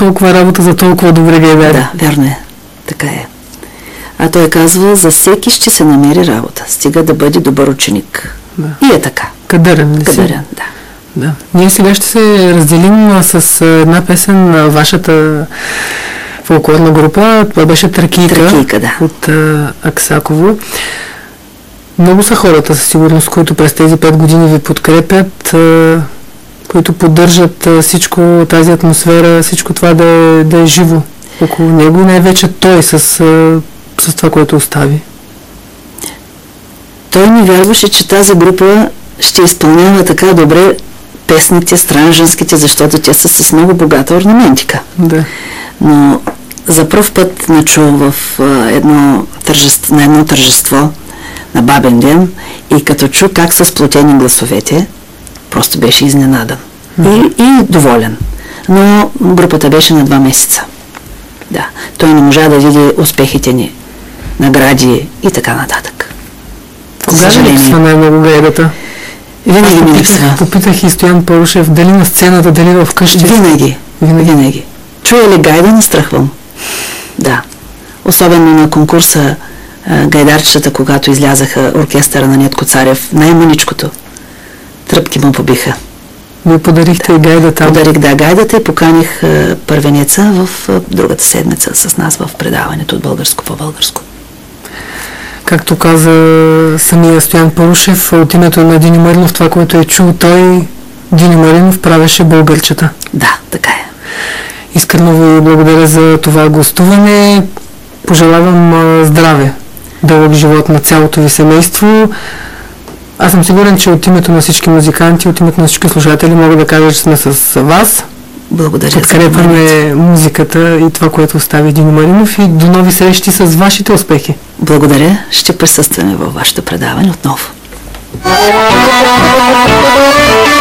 толкова работа за толкова добре гайдари. Да, вярно е. Така е. А той казва, за всеки ще се намери работа, стига да бъде добър ученик. Да. И е така. Кадърен. Кадърен, да. Да. Ние сега ще се разделим с една песен на вашата фолклорна група. Това беше Тракийка да. От Аксаково. Много са хората, със сигурност, които през тези 5 години ви подкрепят, които поддържат всичко, тази атмосфера, всичко това да е живо около него, най-вече той с това, което остави. Той не вярваше, че тази група ще изпълнява така добре песните, странженските, защото те са с много богата орнаментика. Да. Но за пръв път начу в едно тържество на Бабен ден и като чу как са сплотени гласовете, просто беше изненадан. И доволен. Но групата беше на 2 месеца. Да. Той не можа да види успехите ни, награди и така нататък. Кога ли липсва най-много гайдата? Винаги ми липсва. Попитах и Стоян Парушев дали на сцената, дали вкъщи. Винаги. Чуя ли гайда, настрахвам. Да. Особено на конкурса гайдарчета, когато излязаха оркестъра на Нетко Царев, най-маничкото. Тръпки му побиха. Вие подарихте и гайда там? Подарих, да, гайдата и поканих първенеца в другата седмица с нас в предаването от българско по българско. Както каза самия Стоян Парушев, от името на Дини Маринов, това, което е чул той, Дини Маринов правеше българчета. Да, така е. Искрено ви благодаря за това гостуване. Пожелавам здраве, дълъг живот на цялото ви семейство. Аз съм сигурен, че от името на всички музиканти, от името на всички слушатели мога да кажа, че сме с вас. Благодаря. Подкрепяме музиката и това, което остави Дини Маринов, и до нови срещи с вашите успехи. Благодаря. Ще присъстваме във вашето предаване отново.